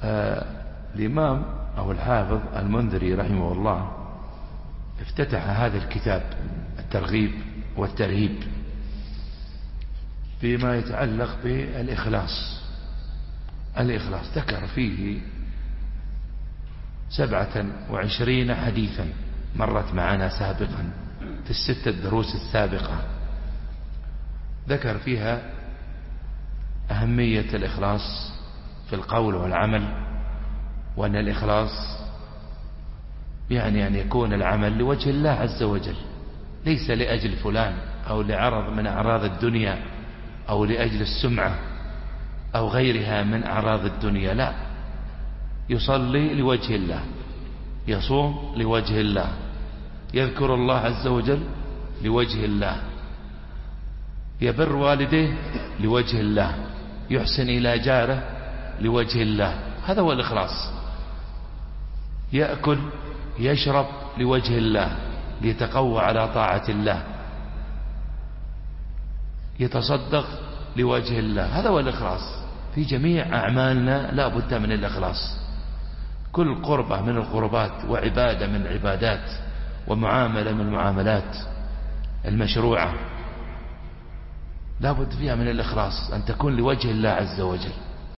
الإمام أو الحافظ المنذري رحمه الله افتتح هذا الكتاب الترغيب والترهيب فيما يتعلق بالإخلاص. الإخلاص ذكر فيه 27 حديثا مرت معنا سابقا في ال6 دروس السابقة، ذكر فيها أهمية الإخلاص في القول والعمل، وأن الإخلاص يعني أن يكون العمل لوجه الله عز وجل، ليس لأجل فلان أو لعرض من أعراض الدنيا أو لأجل السمعة أو غيرها من أعراض الدنيا. لا، يصلي لوجه الله، يصوم لوجه الله، يذكر الله عز وجل لوجه الله، يبر والديه لوجه الله، يحسن إلى جاره لوجه الله. هذا هو الإخلاص. يأكل يشرب لوجه الله ليتقوى على طاعة الله، يتصدق لوجه الله. هذا هو الإخلاص. في جميع أعمالنا لا بد من الإخلاص. كل قربة من القربات وعبادة من العبادات ومعاملة من المعاملات المشروعة لا بد فيها من الإخلاص، أن تكون لوجه الله عز وجل.